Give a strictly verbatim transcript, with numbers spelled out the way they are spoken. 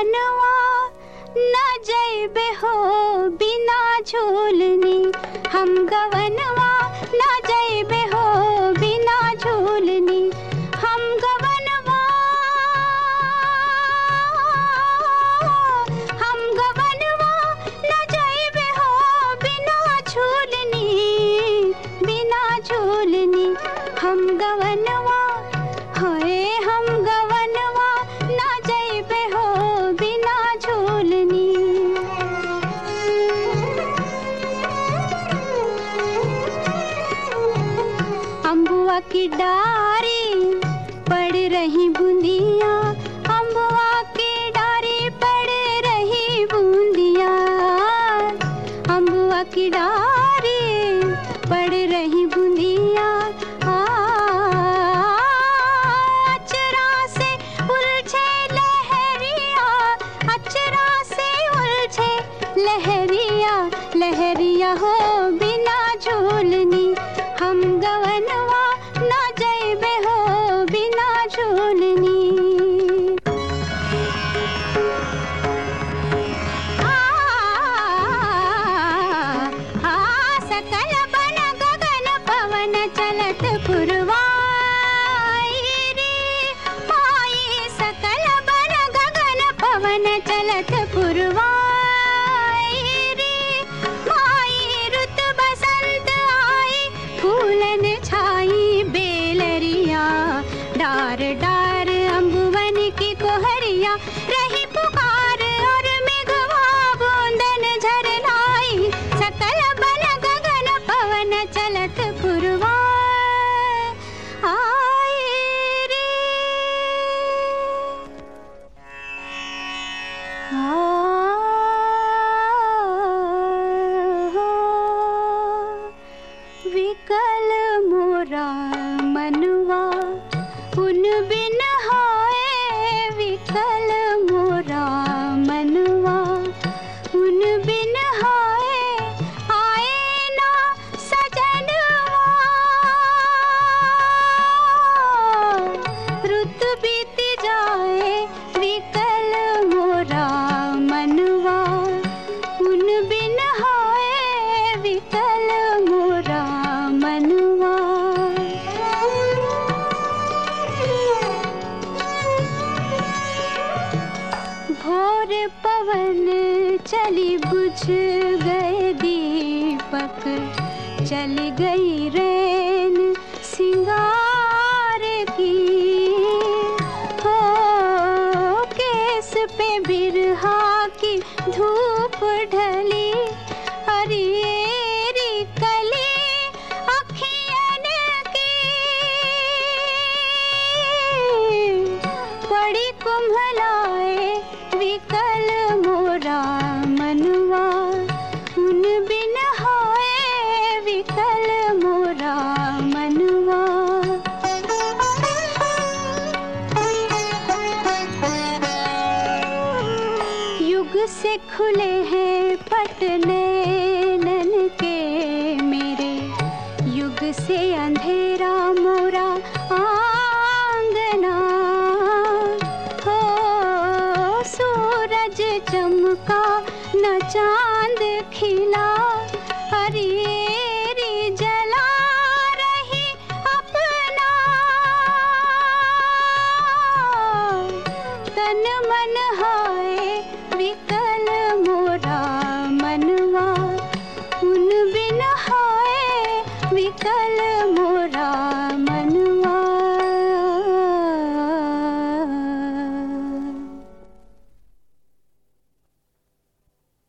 गवनवा न जइबे हो बिना झूलनी, हम गवनवा न जइबे हो बिना झूलनी, हम गवनवा हम गवनवा न जइबे हो बिना झूलनी, बिना झूलनी, हम गवनवा होए हम गवनवा न जइबे हो बिना झूलनी। अम्बुआ की डारी पड़ रही बूंदियाँ, अम्बुआ की डारी पड़ रही बूंदियाँ, अम्बुआ की डारी पड़ रही बूंदियाँ, अचरा से उलझे लहरिया, अचरा से उलझे लहरिया, लहरिया हो बिना झूलनी, हम गवनवा न जइबे हो बिना झूलनी। आ, आ, सकल बन गगन पवन चलत पुरवाई रे माई, सकल बन गगन पवन चलत पुरवाई रे माई, रुत बसंत आई फूलन छाई बेलरिया, डार डार अम्बुवन की कोहरिया, रही पुकार और मेघवा बूंदन झरनाई, सकल बन गगन पवन चलत पुरवा आई रे। आ, विकल मोरा मनवा उन बिन हाय, विकल मोरा मनवा उन बिन हाय, आए ना सजनवा, रुत बीत जाए विकल मोरा मनवा उन बिन हाय, विकल मोरा मनवा। भोर पवन चली बुझ गए दीपक, चली गई रैन सिंगार की, हो केस पे बिरहा की धूप ढली, हरियरी कली अखियन की, पड़ी कुम्हलाए विकल मोरा मनवा उन बिन हाय, विकल मोरा मनवा। युग से खुले हैं पट नैनन के मेरे, युग से अंधेरा मोरा आंगना, हो सूरज चमका न चांद खिला, हरियरी जला रही अपना, तन मन हाय विकल मोरा मनवा उन बिन हाय, विकल